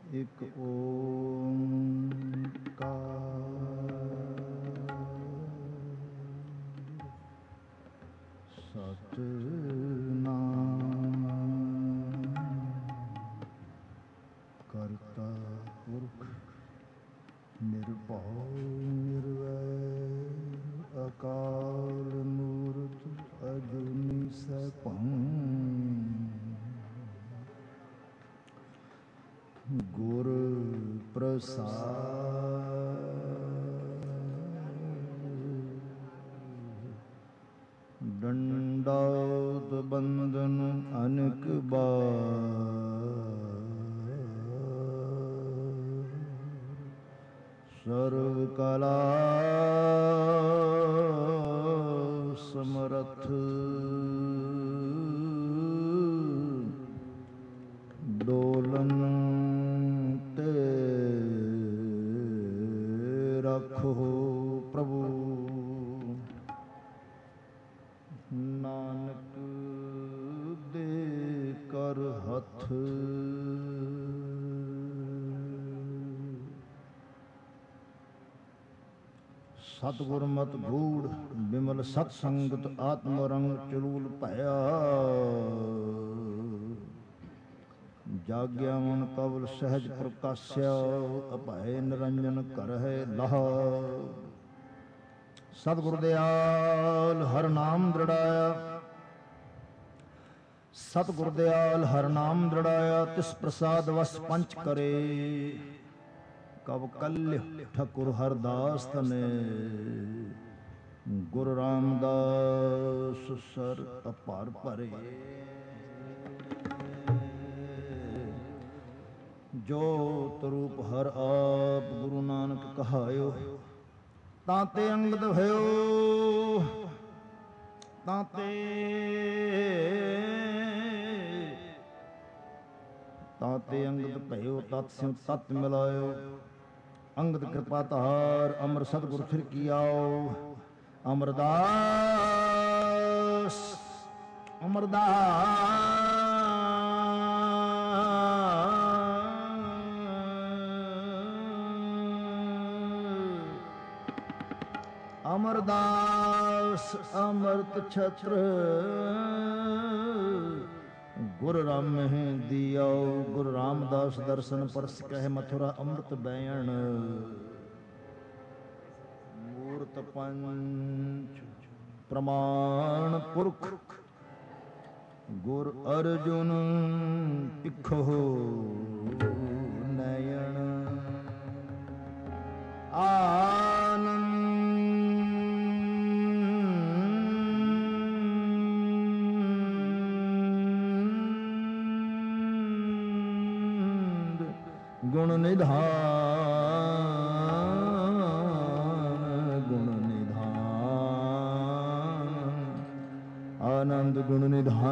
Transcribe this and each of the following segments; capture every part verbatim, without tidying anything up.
ਇੱਕ ਓਂਕਾਰ ਸਤਿਨਾਮ ਕਰਤਾ ਪੁਰਖ ਨਿਰਭਉ ਨਿਰਵੈਰ ਅਕਾਲ ਮੂਰਤ ਅਜੂਨੀ ਸੈਭੰ ਗੁਰ ਪ੍ਰਸਾਦਿ ਡੰਡਾਉਤ ਬੰਧਨ ਅਨੇਕ ਬਾਰ ਸਰਵ ਕਲਾ ਸਮਰਥ ਡੋਲਨ ਤੇ ਰੱਖੋ ਪ੍ਰਭੂ ਨਾਨਕ ਦੇ ਕਰ ਹੱਥ ਸਤਿਗੁਰ ਮਤਿ ਗੂੜ ਬਿਮਲ ਸਤ ਸੰਗਤ ਆਤਮ ਰੰਗ ਚਲੂਲ ਭਇਆ ਜਾਗਿਆ ਮਨ ਕਵਲ ਸਹਿਜ ਪ੍ਰਕਾਸ਼ਿਆ ਅਭੈ ਨਿਰੰਜਨ ਕਰਹਿ ਲਹਾ ਸਤਿਗੁਰ ਦਿਆਲ ਹਰਿ ਨਾਮ ਦ੍ਰਿੜਾਇਆ ਸਤਿਗੁਰ ਦਿਆਲ ਹਰਿ ਨਾਮ ਦ੍ਰਿੜਾਇਆ ਤਿਸ ਪ੍ਰਸਾਦ ਵਸ ਪੰਚ ਕਰੇ ਕਬ ਕਲ੍ਯ ਠਾਕੁਰ ਹਰਦਾਸ ਤਨੇ ਗੁਰੂ ਰਾਮਦਾਸ ਸਰ ਅਪਾਰ ਭਰੇ ਜੋਤ ਰੂਪ ਹਰ ਆਪ ਗੁਰੂ ਨਾਨਕ ਕਹਾਇਓ ਤਾਂ ਤੇ ਅੰਗਦ ਭਇਓ ਤਾਂ ਤੇ ਤਾਂ ਤੇ ਅੰਗਦ ਭਇਓ ਤਤ ਸਿਉ ਤਤ ਮਿਲਾਇਓ ਅੰਗਦ ਕਿਰਪਾ ਧਾਰ ਅਮਰ ਸਤਿਗੁਰ ਫਿਰ ਕੀ ਆਓ ਅਮਰਦਾਸ ਅਮਰਦਾਸ ਅਮਰਦਾਸ ਅਮਰਤ ਛਤਰ ਗੁਰ ਰਾਮਹਿ ਦਿਆਓ ਗੁਰੂ ਰਾਮਦਾਸ ਦਰਸ਼ਨ ਪਰਸ ਕਹਿ ਮਥੁਰਾ ਅੰਮ੍ਰਿਤ ਬੈਣ ਮੂਰਤ ਪੰਚ ਪ੍ਰਮਾਣ ਪੁਰਖ ਗੁਰ ਅਰਜੁਨ ਪਿਖੋ ਨਯਨ ਆਨੰਦ ਗੁਣ ਨਿਧਾਨ ਗੁਣ ਨਿਧਾਨ ਆਨੰਦ ਗੁਣ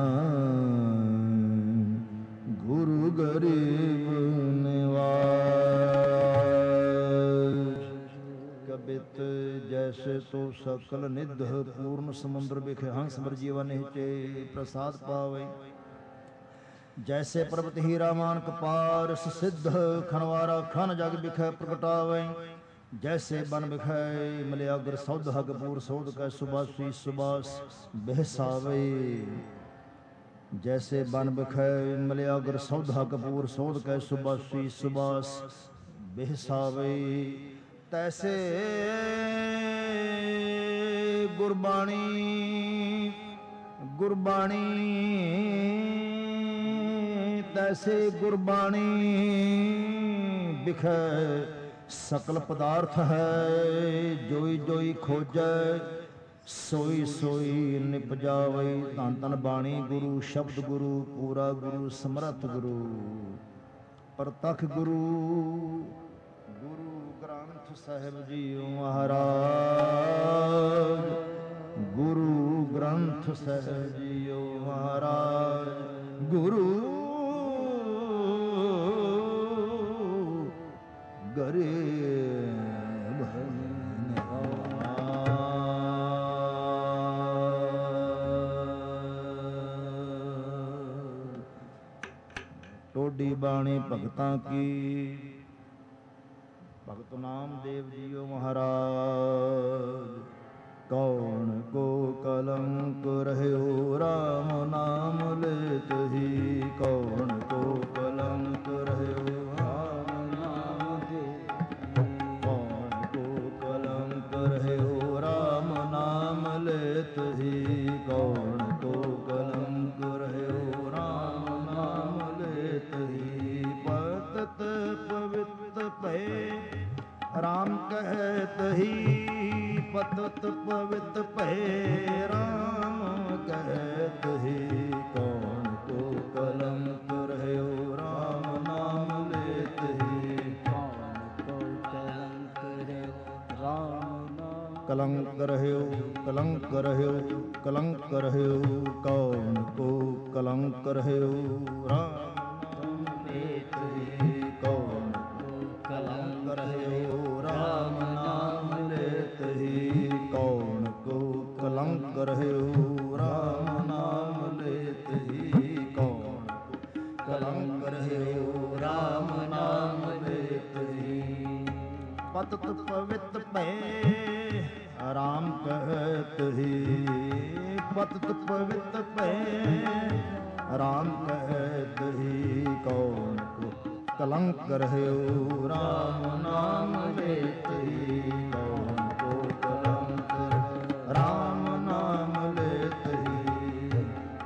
ਨਿਧਾਨ ਗੁਰੂ ਗਰੀਬ ਨਿਵਾਸ ਕਬਿਤ ਜੈਸੇ ਤੋ ਸਕਲ ਨਿਧ ਪੂਰਨ ਸਮੁੰਦਰ ਬਿਖੇ ਹੰਸ ਮਰ ਜੀਵਾ ਨਿਹਚੇ ਪ੍ਰਸਾਦ ਪਾਵੇ ਜੈਸੇ ਪਰਬਤ ਹੀਰਾ ਮਾਨਕ ਪਾਰਸ ਸਿੱਧ ਖਨਵਾਰਾ ਖਨ ਜਗ ਬਿਖੈ ਪ੍ਰਗਟਾਵੇ ਜੈਸੇ ਬਨ ਬਿਖੈ ਮਲਿਆਗਰ ਸੌਧ ਹਗਪੂਰ ਸੌਧ ਕੈ ਸੁਬਾਸੀ ਸੁਬਾਸ ਬਹਿਸਾਵੇ ਜੈਸੇ ਬਨ ਬਿਖੈ ਮਲਿਆਗਰ ਸੌਧ ਹਗਪੂਰ ਸੌਧ ਕੈ ਸੁਬਾਸੀ ਸੁਬਾਸ ਬਹਿਸਾਵੇ ਤੈਸੇ ਗੁਰਬਾਣੀ ਗੁਰਬਾਣੀ ਤੈਸੇ ਗੁਰਬਾਣੀ ਬਿਖੈ ਸਕਲ ਪਦਾਰਥ ਹੈ ਜੋਈ ਜੋਈ ਖੋਜੈ ਸੋਈ ਸੋਈ ਨਿਪਜਾਵੇ ਧੰਨ ਧੰਨ ਬਾਣੀ ਗੁਰੂ ਸ਼ਬਦ ਗੁਰੂ ਪੂਰਾ ਗੁਰੂ ਸਮਰੱਥ ਗੁਰੂ ਪ੍ਰਤੱਖ ਗੁਰੂ ਗੁਰੂ ਗ੍ਰੰਥ ਸਾਹਿਬ ਜੀਓ ਮਹਾਰਾਜ ਗੁਰੂ ਗ੍ਰੰਥ ਸਾਹਿਬ ਜੀਓ ਮਹਾਰਾਜ ਗੁਰੂ ਗਰੇ ਟੋਡੀ ਬਾਣੀ ਭਗਤਾਂ ਕੀ। ਭਗਤ ਨਾਮਦੇਵ ਜੀਓ ਮਹਾਰਾਜ। ਕੌਣ ਕੋ ਕਲੰਕ ਰਹਿਓ ਰਾਮ ਨਾਮ ਲੇਤ ਹੀ। ਕੌਣ ਕੋ ਕਲੰਕ ਰਹਿਓ ਰਾਮ ਨਾਮ ਲੇਤ ਹੀ। ਕੌਣ ਕੋ ਕਲੰਕ ਰਹਿਓ ਰਾਮ ਨਾਮ ਲੇਤ ਹੀ। ਕੌਣ ਕੋ ਕਲੰਕ ਰਹਿਓ ਰਾਮ ਨਾਮ ਲੇਤ ਹੀ। ਪਤਿਤ ਪਵਿੱਤ ਭਏ ਰਾਮ ਕਹਿਤ ਹੀ। ਪਤਿਤ ਪਵਿੱਤ ਭਏ ਰਾਮ ਕਹਿਤ ਹੀ। ਕੌਣ ਕੋ ਕਲੰਕ ਰਹਿਓ ਰਾਮ ਨਾਮ ਲੇਤ ਹੀ। ਕੌਣ ਕੋ ਕਲੰਕ ਰਹਿਓ ਰਾਮ ਨਾਮ। ਕਲੰਕ ਰਹਿਓ ਕਲੰਕ ਰਹਿਓ ਕਲੰਕ ਰਹਿਓ। ਕੌਣ ਕੋ ਕਲੰਕ ਰਹਿਓ ਰਾਮ ਨਾਮ ਲੇਤ ਹੀ। ਕੌਣ ਕੋ ਕਲੰਕ ਰਹਿਓ ਰਾਮ ਨਾਮ ਲੇਤ ਹੀ। ਕੌਣ ਕੋ ਕਲੰਕ ਰਹਿਓ ਰਾਮ ਨਾਮ ਲੇਤ ਹੀ। ਕੌਣ ਕੋ ਕਲੰਕ ਰਹਿਓ ਰਾਮ ਨਾਮ ਲੇਤ ਹੀ। ਪਤਿਤ ਪਵਿੱਤ ਭਏ ਰਾਮ ਕਹਿਤ ਹੀ। ਪਤਿਤ ਪਵਿੱਤ ਭਏ ਰਾਮ ਕਹਿਤ ਹੀ। ਕੌਣ ਕੋ ਕਲੰਕ ਰਹਿਓ ਰਾਮ ਨਾਮ ਲੇਤ ਹੀ। ਕੌਣ ਕੋ ਕਲੰਕ ਰਾਮ ਨਾਮ ਲੇਤ ਹੀ।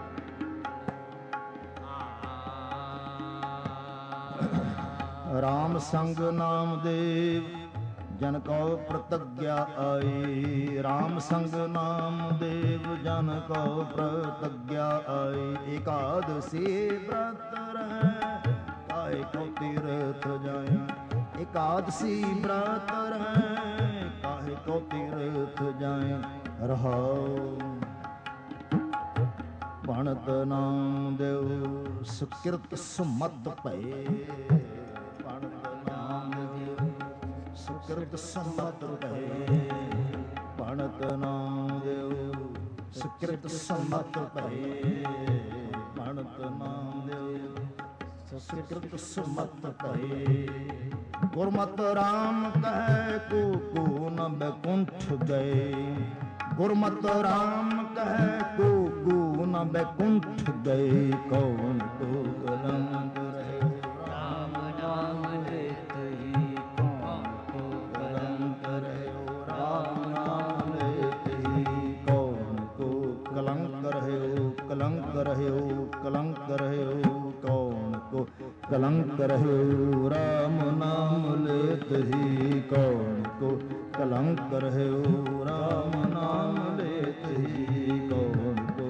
ਰਾਮ ਸੰਗ ਨਾਮਦੇਵ ਜਨ ਕਉ ਪ੍ਰਤੱਗਿਆ ਆਈ। ਰਾਮ ਸੰਗ ਨਾਮਦੇਵ ਜਨ ਕਉ ਪ੍ਰਤੱਗਿਆ ਆਈ। ਏਕਾਦਸੀ ਬ੍ਰਤ ਰਹਿ ਕਾਇ ਕਉ ਤੀਰਥ ਜਾਇਆ। ਏਕਾਦਸੀ ਬ੍ਰਤ ਰਹਿ ਕਾਇ ਕਉ ਤੀਰਥ ਜਾਇਆ। ਰਹਾਉ ਭਣਤ ਨਾਮਦੇਵ ਸੁਕਿਰਤ ਸੁਮਤ ਭਏ। ਭਣਤ ਨਾਮਦੇਵ ਸੁਕਿਰਤ ਸੁਮਤ ਭਏ। ਭਣਤ ਨਾਮਦੇਵ ਸੁਕਿਰਤ ਸੁਮਤ ਭਏ। ਭਣਤ ਨਾਮਦੇਵ ਸੁਕਿਰਤ ਸੁਮਤ ਭਏ। ਗੁਰਮਤਿ ਰਾਮ ਕਹਿ ਕੋ ਕੋ ਨ ਬੈਕੁੰਠ ਗਏ। ਗੁਰਮਤਿ ਰਾਮ ਕਹਿ ਕੋ ਕੋ ਨ ਬੈਕੁੰਠ ਗਏ। ਕੌਣ ਕੋ ਕਲੰਕ ਰਹਿਓ ਰਾਮ ਨਾਮ ਲੇਤ ਹੀ। ਕੌਣ ਕੋ ਕਲੰਕ ਰਹਿਓ ਰਾਮ ਨਾਮ ਲੇਤ ਹੀ। ਕੌਣ ਕੋ ਕਲੰਕ ਰਹਿਓ ਕਲੰਕ ਰਹਿਓ ਕਲੰਕ ਰਹਿਓ। ਕੌਣ ਕੋ ਕਲੰਕ ਰਹਿਓ ਰਾਮ ਨਾਮ ਲੇਤ ਹੀ। ਕੌਣ ਕੋ ਕਲੰਕ ਰਹਿਓ ਰਾਮ ਨਾਮ ਲੇਤ ਹੀ। ਕੌਣ ਕੋ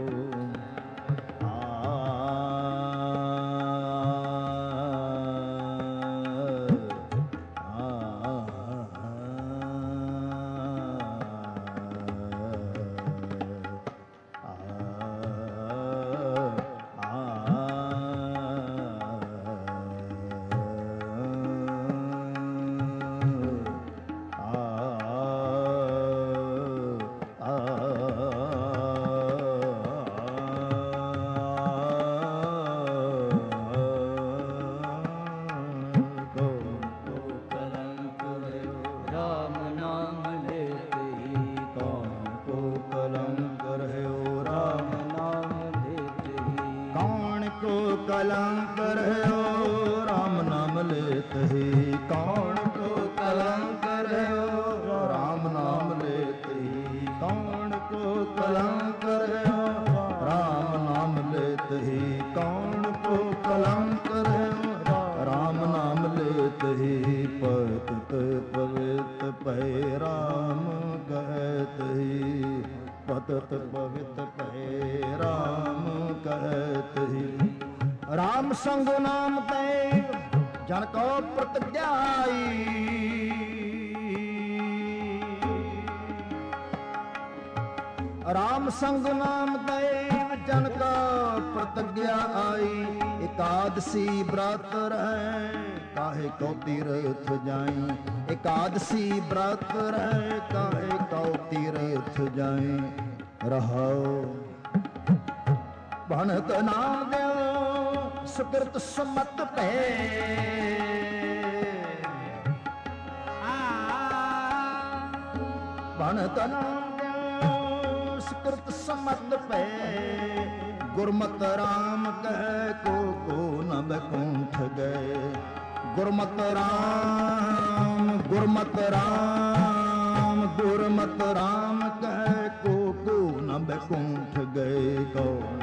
ਕਲੰਕ ਰਹਿਓ ਰਾਮ ਨਾਮ ਲੇਤ ਹੀ। ਕੌਣ ਕੋ ਕਲੰਕ ਰਹਿਓ ਰਾਮ ਨਾਮ ਲੇਤ ਹੀ। ਕੌਣ ਕੋ ਕਲੰਕ ਰਹਿਓ ਰਾਮ ਨਾਮ ਲੇਤ ਹੀ। ਕੌਣ ਕੋ ਕਲੰਕ ਰਹਿਓ ਰਾਮ ਨਾਮ ਲੇਤ ਹੀ। ਪਤਿਤ ਪਵਿੱਤ ਭਏ ਰਾਮ ਕਹਿਤ ਹੀ। ਪਤਿਤ ਪਵਿੱਤ ਭਏ ਰਾਮ ਕਹਿਤ ਹੀ। ਰਾਮ ਸੰਗ ਨਾਮ ਤੇ ਜਨ ਕਉ ਪ੍ਰਤਿਗਿਆ ਆਈ। ਰਾਮ ਸੰਗ ਨਾਮ ਤੇ ਜਨ ਕਉ ਪ੍ਰਤਿਗਿਆ ਆਈ। ਇਕਾਦਸੀ ਬ੍ਰਤ ਰਹਿ ਕਾਹੇ ਕਉ ਤੀਰਥ ਜਾਈ। ਇਕਾਦਸੀ ਬ੍ਰਤ ਰਹਿ ਕਾਹੇ ਕਉ ਤੀਰਥ ਜਾਈ। ਰਹਾਉ ਭਣਤ ਨਾਮਦੇਵ सुकृत सुमत पे भणत नाम सुकृत सुमत पे गुरमत राम कह को को न बैकुंठ गए गुरमत राम गुरमत राम गुरमत राम कह को को न बैकुंठ गए कौन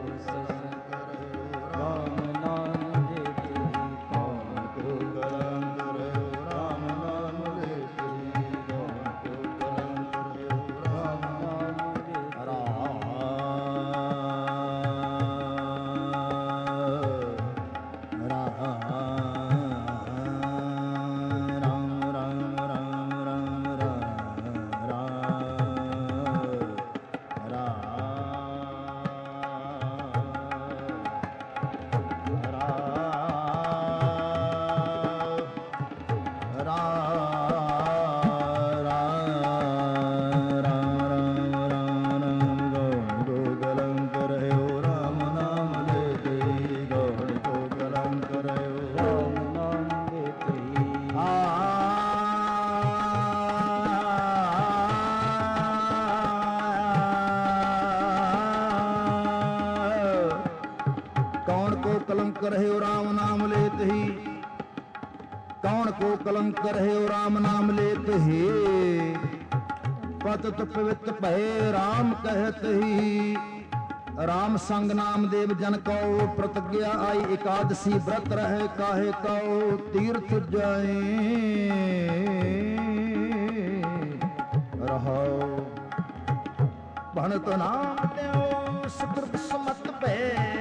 राम नाम लेते कौन को कलंक रहे राम नाम लेते कौन को कलंक रहे राम नाम लेते राम रहे राम नाम लेत ही कौन को कलंक रहे राम नाम लेत ही पतित पवित्र भय राम कहत ही राम संग नाम देव जन को प्रतिज्ञा आई एकादशी व्रत रहे काहे को तीर्थ जाए रहो भणत नाम देव सुकृत सुमत पे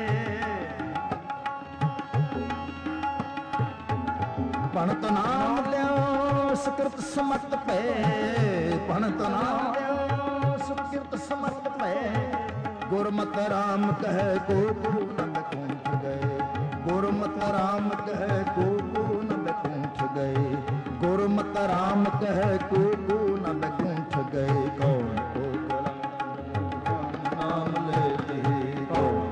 भणत नाम ल्यो सुकृत समत पे भणत नाम ल्यो सुकृत समत पे गुरमत राम कह को न बैकुंठ गए गुरमत राम कह को न बैकुंठ गए गुरमत राम कह को न बैकुंठ गए कौन को कलंक नाम लेते कौन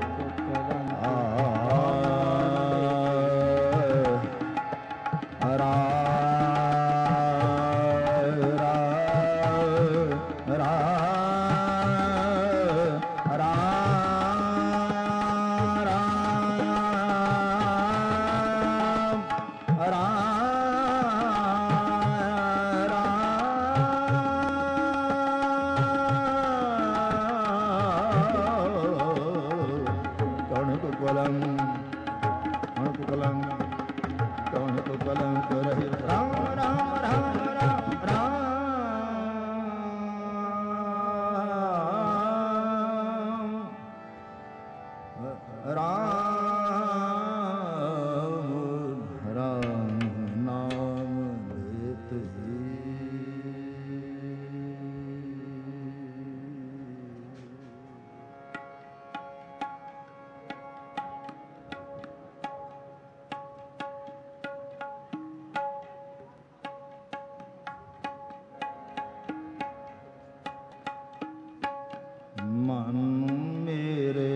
मन मेरे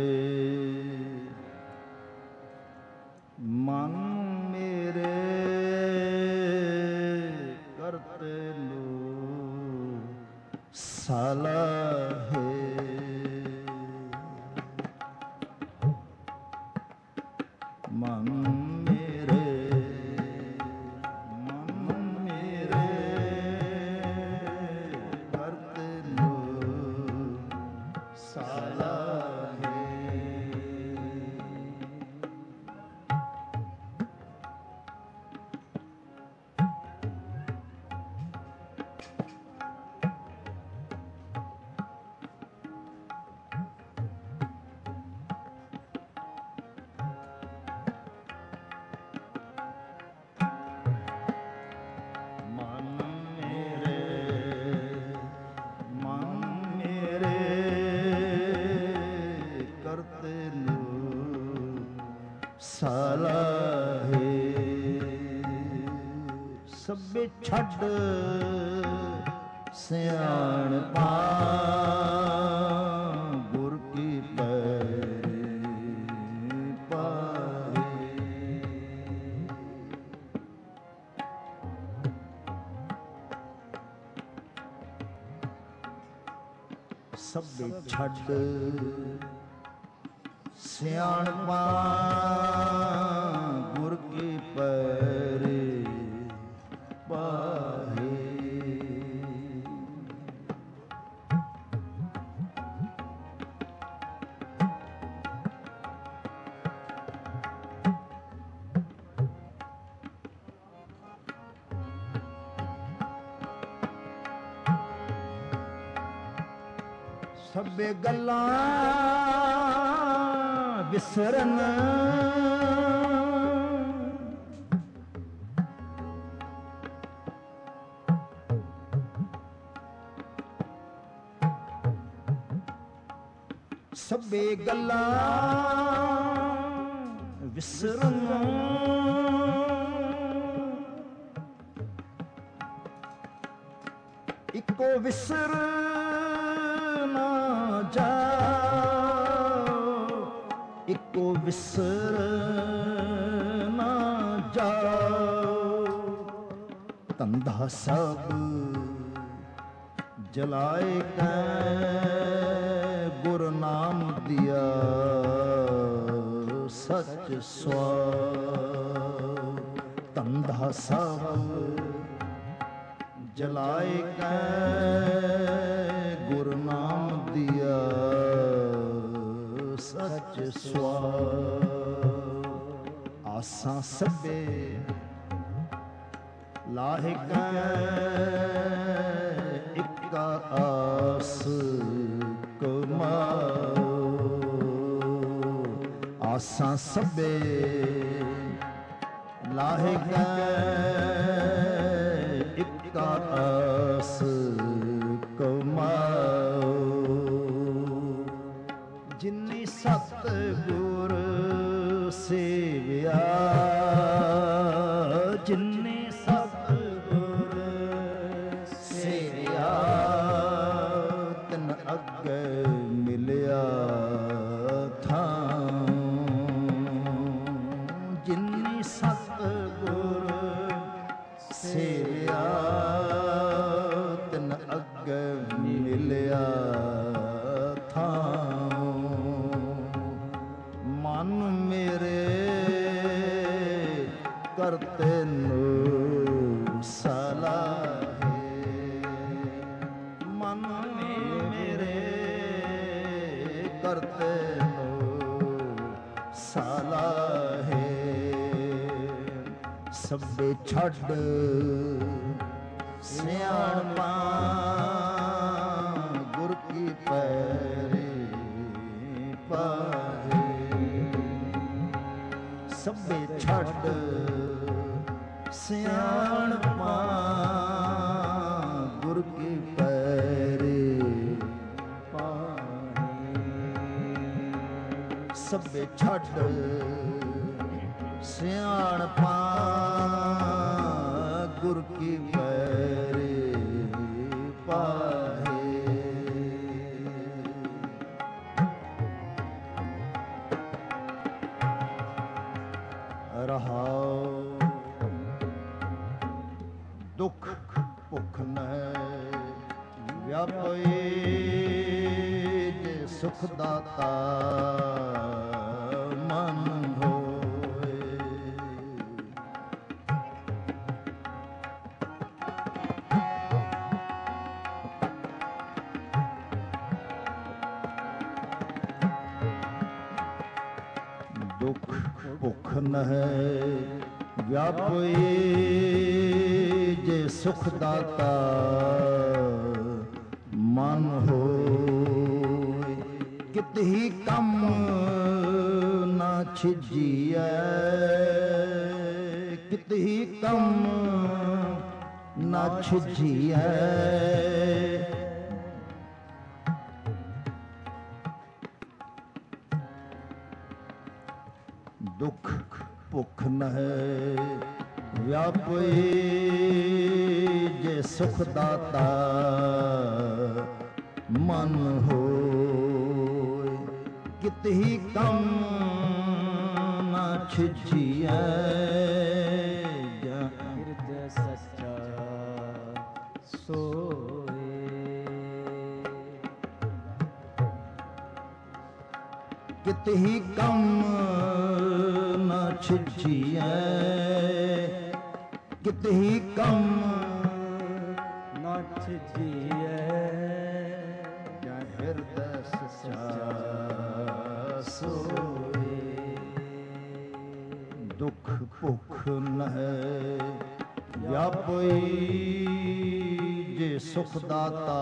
मन मेरे करते लो सलाहे मन मेरे मन मेरे करते लो सलाहे सलाहे सब छड़ सियाणपा गुर की पैरी पाए ਸਭੇ ਛੱਡ ਸਿਆਣਪਾ ਗੁਰ ਕੀ ਪੈਰੇ ਪਾਹੇ। ਸਭੇ ਗੱਲਾਂ ਵਿਸਰਨ ਸਭੇ ਗੱਲਾਂ ਵਿਸਰਨ ਇੱਕੋ ਵਿਸਰ ਨਾ ਜਾਓ, ਇੱਕੋ ਵਿਸਰ ਨਾ ਜਾਓ। ਧੰਦਾ ਸਭ ਜਲਾਏ ਕੈ ਗੁਰ ਨਾਮ ਦਿਆ ਸੱਚ ਸਵਾਉ। ਧੰਦਾ ਸਭ ਜਲਾਏ ਕੈ ਗੁਰ ਨਾਮ ਦਿਆ ਸੱਚ ਸਵਾਉ। ਆਸਾਂ ਸਭੇ ਲਾਹੇ ਕੈ ਇੱਕਾ ਆਸ ਕਮਾਓ। ਆਸਾਂ ਸਭੇ ਲਾਹੇ ਕੈ ਇੱਕਾ ਆਸ ਕਮਾਓ। ਜਿਨੀ ਸਤ ਗੁਰ ਸੇਵਿਆ, ਜਿਨੀ ਸਤ ਗੁਰ ਸੇਵਿਆ, ਤਿਨ ਅੱਗੇ ਮਿਲਿਆ ਥਾਂ। ਜਿਨੀ ਸਤ ਗੁਰ ਸੇਵਿਆ, ਤਿਨ ਅੱਗੇ ਮਿਲਿਆ ਥਾਂ। ਮਨ ਮੇਰੇ ਕਰਤੇ ਨੂੰ ਸਲਾਹੇ, ਮਨ ਮੇਰੇ ਕਰਤੇ ਨੂੰ ਸਲਾਹੇ। ਸਭੇ ਛੱਡ ਸਿਆਣਪਾ ਗੁਰ ਕੀ ਪੈਰੀ ਪਾਹੇ। ਸਭੇ ਛੱਡ ਸਿਆਣਪਾ ਗੁਰ ਕੀ ਪੈਰੀ ਪਾਹੇ। ਸਭੇ ਛੱਡ ਸਿਆਣਪਾ ਗੁਰ ਕੀ ਪੈਰੀ ਪਾਹੇ। ਰਹਾਉ ਦੁਖ ਭੁਖ ਨਹਿ ਵਿਆਪੇ, ਜੇ ਸੁਖ ਦਾਤਾ ਮਨ ਹੋਏ। ਦੁਖ ਭੁਖ ਨਹਿ ਵਿਆਪੇ, ਜੇ ਸੁਖ ਦਾਤਾ ਮਨ ਹੋਏ। ਕਿਤਹੀ ਕੰਮ ਨਾ ਛਿਜੀਐ, ਕਿਤਹੀ ਕੰਮ ਨਾ ਛਿਜੀਐ। ਦੁਖ ਭੁਖ ਨਹਿ ਵਿਆਪੇ, ਜੇ ਸੁਖ ਦਾਤਾ ਮਨ ਹੋਏ। ਕਿਤਹੀ ਕੰਮ ਨਾ ਛਿਜੀਐ, ਹਿਰਦੈ ਸੱਚਾ ਸੋਏ। ਕਿਤਹੀ ਕੰਮ ਨਾ ਛਿਛੀਐ, ਕਿਤਹੀ ਕੰਮ ਨਾ ਛਿਛੀਐ, ਜਾਂ ਹਿਰਦੈ ਸੱਚਾ ਸੋਏ। ਦੁੱਖ ਭੁੱਖ ਨਹਿ ਵਿਆਪਈ, ਜੇ ਸੁਖ ਦਾਤਾ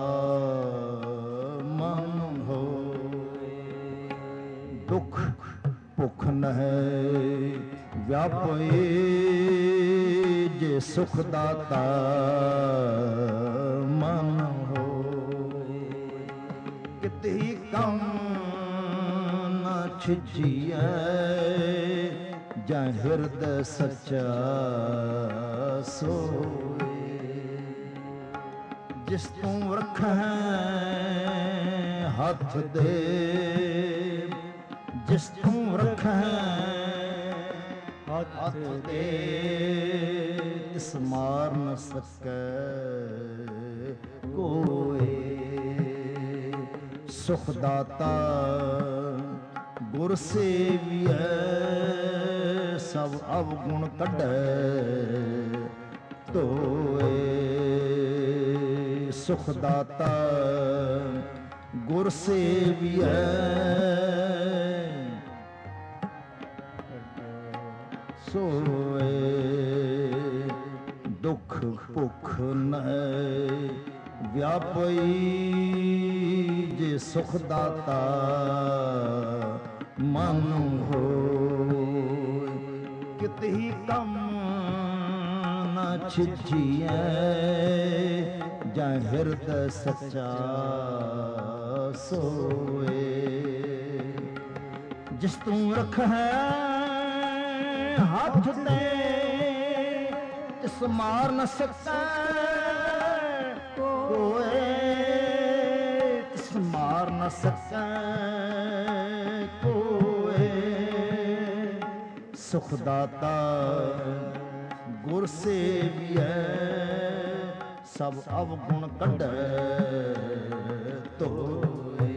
ਮਨ ਹੋਏ। ਦੁੱਖ ਭੁੱਖ ਨਹਿ ਵਿਆਪਈ, ਜੇ ਸੁਖ ਦਾਤਾ ਮਨ ਹੋਏ। ਕਿਤਹੀ ਕੰਮ ਨਾ ਛਿਛੀਐ, ਜਾਂ ਹਿਰਦੈ ਸੱਚਾ ਸੋਏ। ਜਿਸ ਤੂੰ ਰੱਖੈ ਹੱਥ ਦੇ, ਜਿਸ ਤੂੰ ਰੱਖੈ ਹੱਥ ਦੇ, ਤਿਸ ਮਾਰ ਨ ਸਕੈ ਕੋਏ। ਸੁਖ ਦਾਤਾ ਗੁਰ ਸੇਵੀਐ, ਸਭ ਅਵਗੁਣ ਕੱਢੈ ਧੋਏ। ਸੁਖ ਦਾਤਾ ਗੁਰ ਸੇਵੀਐ, ਸੋਏ। ਦੁੱਖ ਭੁੱਖ ਨਹਿ ਵਿਆਪਈ, ਜੇ ਸੁਖ ਦਾਤਾ ਮਨ ਹੋਏ। ਕਿਤਹੀ ਕੰਮ ਨਾ ਛਿਛੀਐ, ਜਾਂ ਹਿਰਦੈ ਸੱਚਾ ਸੋਏ। ਜਿਸ ਤੂੰ ਰੱਖੈ ਹੱਥ ਤੇ, ਤਿਸ ਮਾਰ ਨ ਸਕੈ ਕੋਏ। ਤਿਸ ਮਾਰ ਨ ਸਕੈ ਕੋਏ। ਸੁਖ ਦਾਤਾ ਗੁਰ ਸੇਵੀਐ, ਸਭ ਅਵਗੁਣ ਕੱਢੈ ਧੋਏ।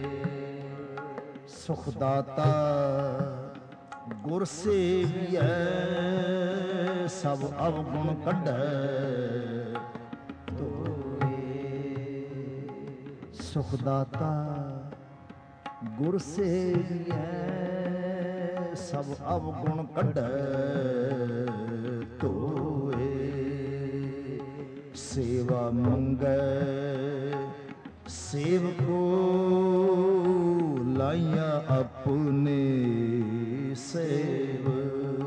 ਸੁਖ ਦਾਤਾ ਗੁਰ ਸੇਵੀਐ, ਸਭ ਅਵਗੁਣ ਕੱਢੈ ਧੋਏ। ਸੁਖ ਦਾਤਾ ਗੁਰ ਸੇਵੀਐ, ਸਭ ਅਵਗੁਣ ਕੱਢੈ ਧੋਏ। ਸੇਵਾ ਮੰਗੈ ਸੇਵਕੋ, ਲਾਈਆਂ ਆਪਣੇ ਸੇਵ।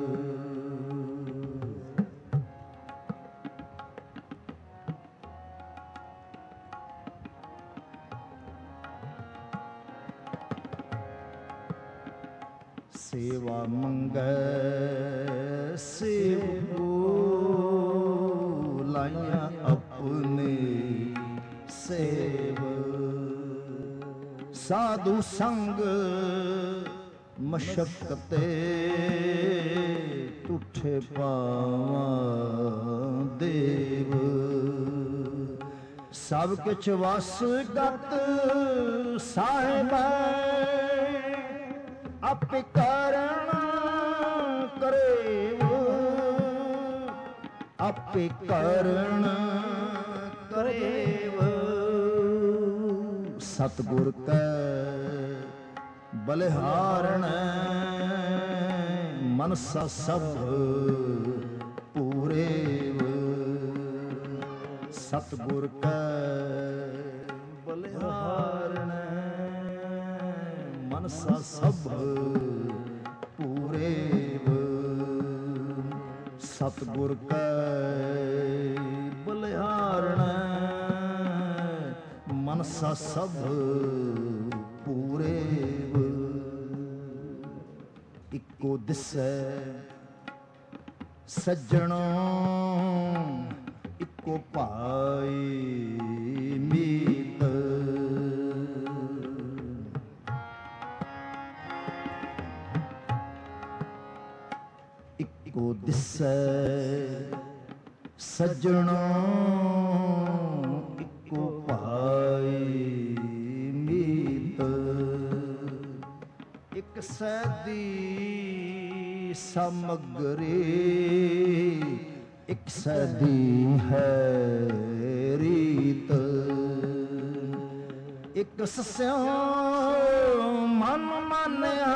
ਸੇਵਾ ਮੰਗੈ ਸੇਵਕੋ, ਲਾਈਆਂ ਆਪਣੇ ਸੇਵ। ਸਾਧੂ ਸੰਗ ਮਸ਼ਕਤੇ, ਟੁੱਠੇ ਪਾਵਾਂ ਦੇਵ। ਸਭ ਕਿਛ ਵਸ ਗਤ ਸਾਹਿਬੈ, ਆਪੇ ਕਰਣ ਕਰੇਵ। ਆਪੇ ਕਰਣ ਕਰੇਵ। ਸਤਿਗੁਰ ਕੈ ਬਲਿਹਾਰਣੈ, ਮਨਸਾ ਸਭ ਪੂਰੇਵ। ਸਤਿਗੁਰ ਕੈ ਬਲਿਹਾਰਣੈ, ਮਨਸਾ ਸਭ ਪੂਰੇਵ। ਸਤਿਗੁਰ ਕੈ ਬਲਿਹਾਰਣੈ, ਮਨਸਾ ਸਭ ਪੂਰੇਵ। ਇੱਕੋ ਦਿਸੈ ਸੱਜਣੋ, ਇੱਕੋ ਭਾਈ ਮੀਤ। ਇੱਕੋ ਦਿਸੈ ਸੱਜਣੋ, ਇੱਕੋ ਭਾਈ ਮੀਤ। ਸੈਦੀ ਸਮਗਰੀ ਇੱਕ ਸੈਦੀ ਹੈ ਰੀਤ ਇੱਕ ਸਿਉ ਮਨ ਮਾਨਿਆ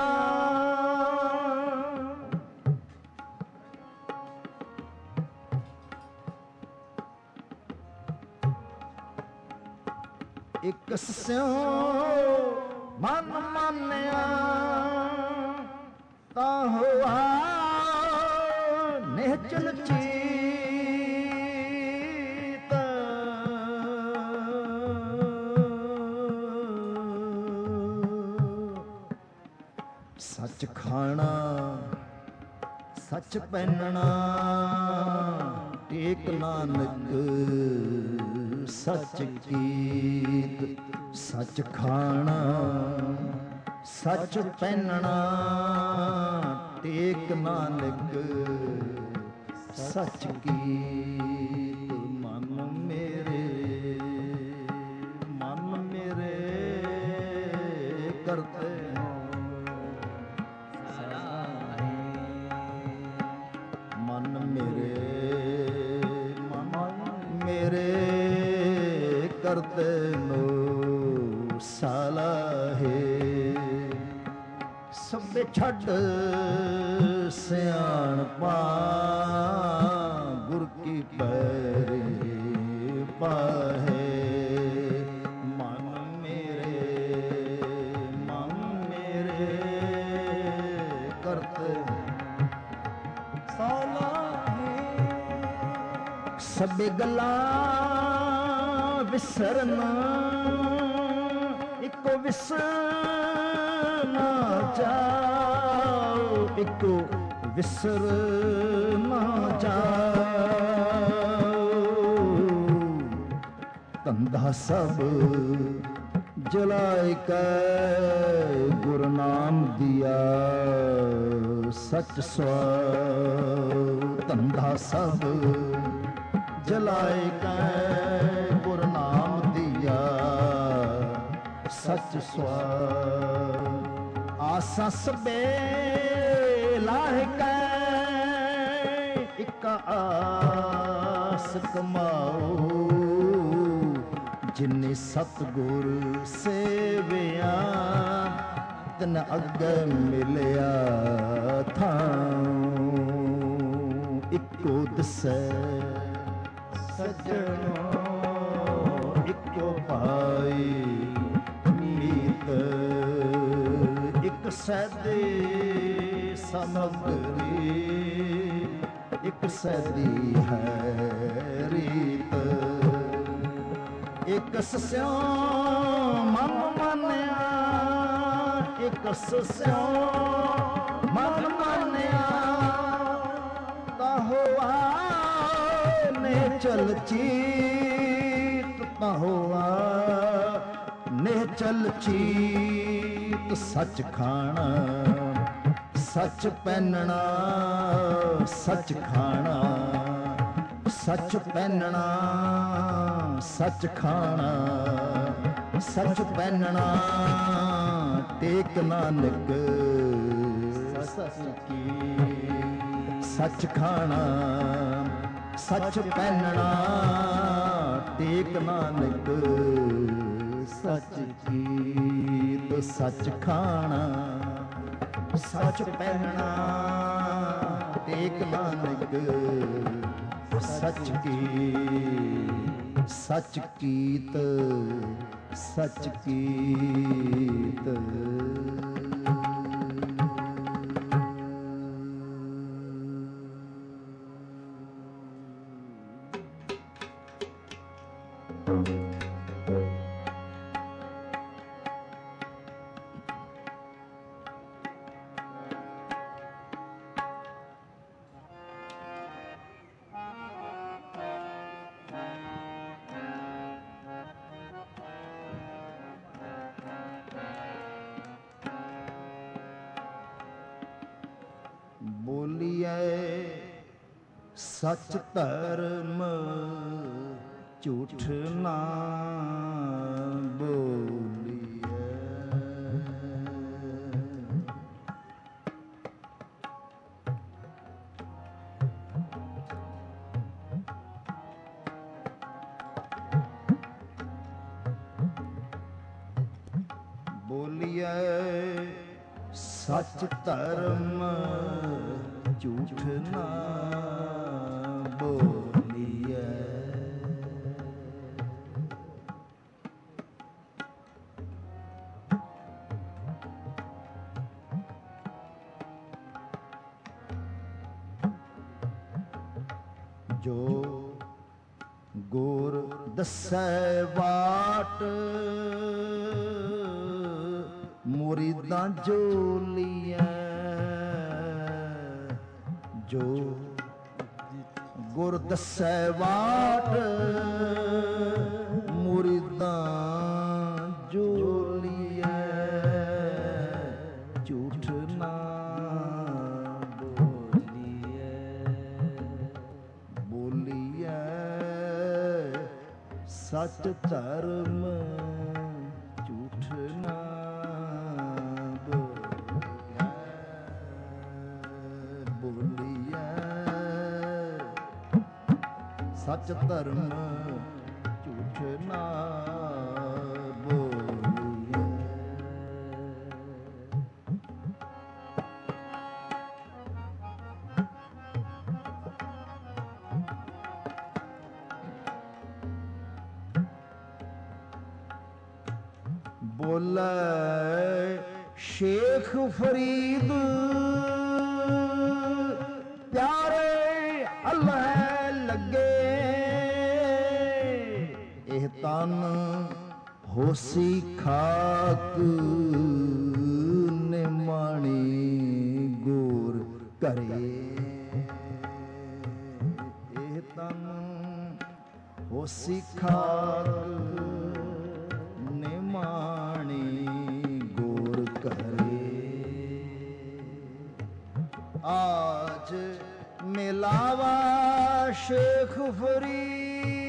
ਇੱਕ ਸਿਉ ਮਨ ਮਾਨਿਆ ਤਾਂ ਹੋਆ ਨਿਹਚਲ ਚੀਤ ਸੱਚ ਖਾਣਾ ਸੱਚ ਪਹਿਨਣਾ ਟੇਕ ਨਾਨਕ ਸੱਚ ਕੀਤ ਸੱਚ ਖਾਣਾ ਸੱਚ ਪਹਿਨਣਾ ਟੇਕ ਨਾਨਕ ਸੱਚ ਕੀਤ ਮਨ ਮੇਰੇ ਮਨ ਮੇਰੇ ਕਰਤੇ ਮਨ ਮੇਰੇ ਮਨ ਮੇਰੇ ਕਰਤੇ ਨੋ ਸਾਲਾਹੇ ਸਭੇ ਛੱਡ ਸਿਆਣਪਾ ਗੁਰ ਕੀ ਪੈਰੇ ਪਾਹੇ ਮਨ ਮੇਰੇ ਮਨ ਮੇਰੇ ਕਰਤੇ ਸਭੇ ਗੱਲਾਂ ਵਿਸਰਨ ਇੱਕੋ ਵਿਸਰ ਨਾ ਜਾਓ ਇੱਕੋ ਵਿਸਰ ਨਾ ਜਾਓ ਧੰਦਾ ਸਭ ਜਲਾਇ ਕੈ ਗੁਰ ਨਾਮ ਦਿਆ ਸੱਚ ਸਵਾਉ ਧੰਦਾ ਸਭ ਜਲਾਇ ਕੈ ਗੁਰ ਨਾਮ ਦਿਆ ਸੱਚ ਸਵਾਉ ਆਸਾ ਸਭੇ ਲਾਹਿ ਕੈ ਇੱਕ ਆਸ ਕਮਾਓ ਜਿਨੇ ਸਤਿਗੁਰ ਸੇਵਿਆ ਤਨ ਅੱਗੇ ਮਿਲਿਆ ਥਾਉ ਇੱਕੋ ਦਸੈ ਸੱਜਣੋ ਇੱਕੋ ਪਾਈ ਮੀਤ ਇੱਕ ਸੈਦੀ ਸਮਗਰੀ ਇੱਕ ਸੈਦੀ ਹੈ ਰੀਤ ਇੱਕ ਸਿਉ ਮਨ ਮਾਨਿਆ ਇੱਕ ਸਿਉ ਮਨ ਮਾਨਿਆ ਤਾਂ ਹੋਆ ਨੇ ਚਲ ਚੀਤ ਤਾਂ ਹੋਆ ਨੇ ਚਲ ਚੀਤ ਸੱਚ ਖਾਣਾ ਸੱਚ ਪਹਿਨਣਾ ਸੱਚ ਖਾਣਾ ਸੱਚ ਪਹਿਨਣਾ ਸੱਚ ਖਾਣਾ ਸੱਚ ਪਹਿਨਣਾ ਟੇਕ ਨਾਨਕ ਸੱਚ ਕੀ ਸੱਚ ਖਾਣਾ ਸੱਚ ਪਹਿਨਣਾ ਟੇਕ ਨਾਨਕ ਸੱਚ ਕੀਤ ਸੱਚ ਖਾਣਾ ਸੱਚ ਪਹਿਨਣਾ ਟੇਕ ਨਾਨਕ ਸੱਚ ਕੀ ਸੱਚ ਕੀਤ ਸੱਚ ਕੀਤ ਬੋਲੀਏ ਸੱਚ ਧਰਮ ਝੂਠ ਨਾ ਬੋਲੀਏ ਬੋਲੀਐ ਸੱਚ ਧਰਮ ਝੂਠ ਨਾ ਬੋਲੀਐ। ਜੋ ਗੁਰ ਦੱਸੈ ਵਾਟ ਮੁਰੀਦਾਂ ਜੋਲੀਐ। ਜੋ ਗੁਰ ਦੱਸੈ ਵਾਟ ਮੁਰੀਦਾਂ ਜੋਲੀਐ। ਝੂਠ ਨਾ ਸੱਚ ਧਰਮ ਝੂਠ ਨਾ ਬੋਲੀਐ। ਬੋਲੀਐ ਸੱਚ ਧਰਮ ਝੂਠ ਨਾ ਬੋਲੀਐ। ਬੋਲੇ ਸ਼ੇਖ ਫਰੀਦ ਪਿਆਰੇ ਅੱਲਾਹ ਲੱਗੇ। ਇਹ ਤਨ ਹੋਸੀ ਖਾਕ ਨਿਮਾਣੀ ਗੁਰ ਕਰੇ। ਇਹ ਤਨ ਹੋਸੀ ਖਾਕ ਨਿਮਾਣੀ ਗੁਰ ਕਰੇ। ਆਜ ਮਿਲਾਵਾ ਸ਼ੇਖ ਫਰੀਦ।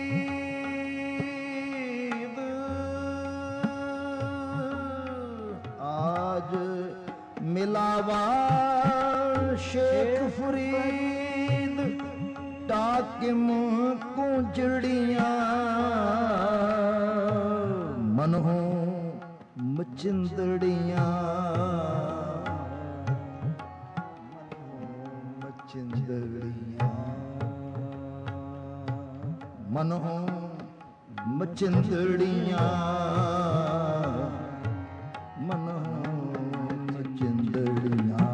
ਆਜ ਮਿਲਾਵਾ ਸ਼ੇਖ ਫਰੀਦ। ਟਾਕਿਮ ਕੁੰਜੜੀਆਂ ਮਨੋਂ ਮਚਿੰਦੜੀਆਂ। ਮਚਿੰਦੜੀਆਂ ਮਨੋਂ ਮਚਿੰਦੜੀਆਂ। ਮਨੋਂ ਮਚਿੰਦੜੀਆਂ।